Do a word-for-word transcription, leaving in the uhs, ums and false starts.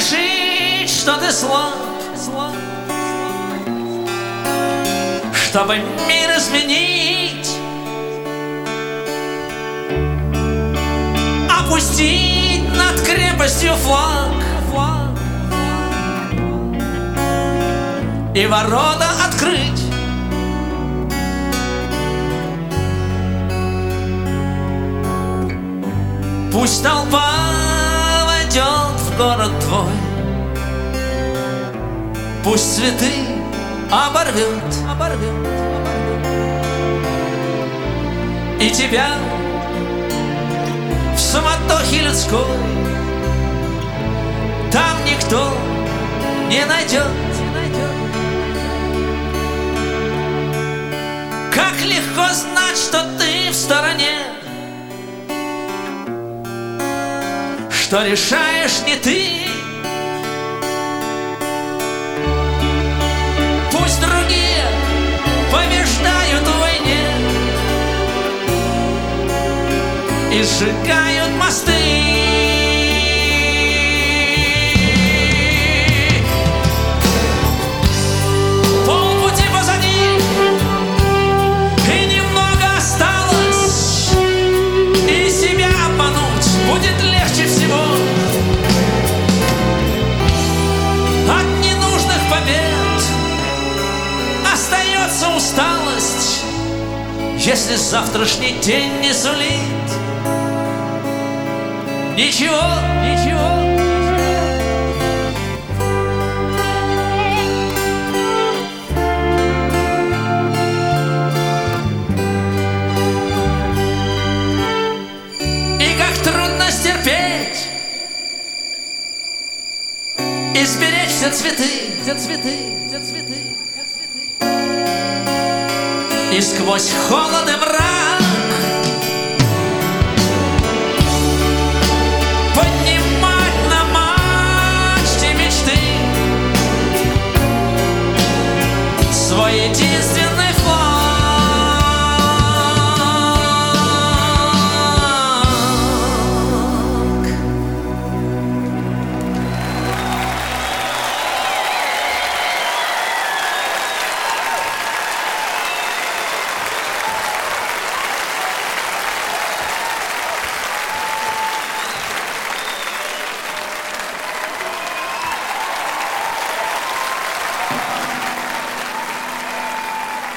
решить, что ты слаб, слаб, чтобы мир изменить, опустить над крепостью флаг, флаг и ворота открыть. Пусть толпа войдет в город твой, пусть цветы оборвет, оборвет, и тебя в суматохе людской там никто не найдет. Как легко знать, что ты в стороне, что решаешь не ты. Пусть другие побеждают в войне и сжигают мосты. Полпути позади, и немного осталось, и себя обмануть будет легче всего. От ненужных побед остается усталость, если завтрашний день не сулит ничего, ничего. И как трудно стерпеть и сберечь все цветы, все цветы, все цветы, все цветы. И сквозь холод и мрак